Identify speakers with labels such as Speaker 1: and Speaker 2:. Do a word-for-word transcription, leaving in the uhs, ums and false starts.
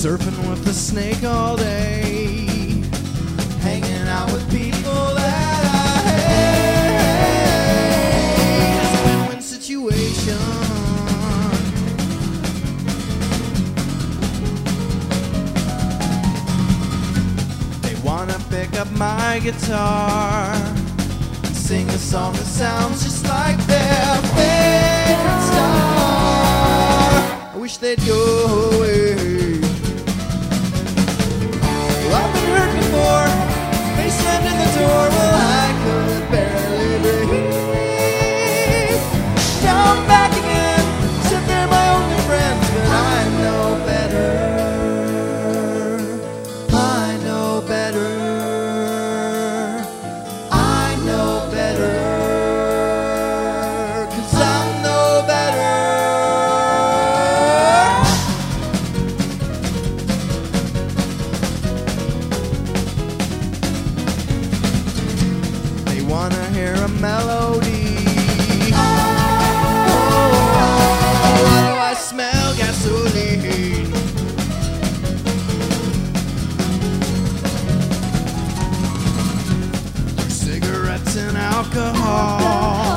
Speaker 1: surfing with the snake all day, hanging out with people that I hate. It's a win-win situation. They wanna pick up my guitar, sing a song that sounds just like their favorite star. I wish they'd go away. Well, I've been hurt before. They slammed in the door. Well, I could barely breathe. Now I'm back again. Said they're my only friends, but I know better. I know better. I know better. 'Cause I know better. They wanna hear a melody. Oh, why do I smell gasoline? Cigarettes and alcohol.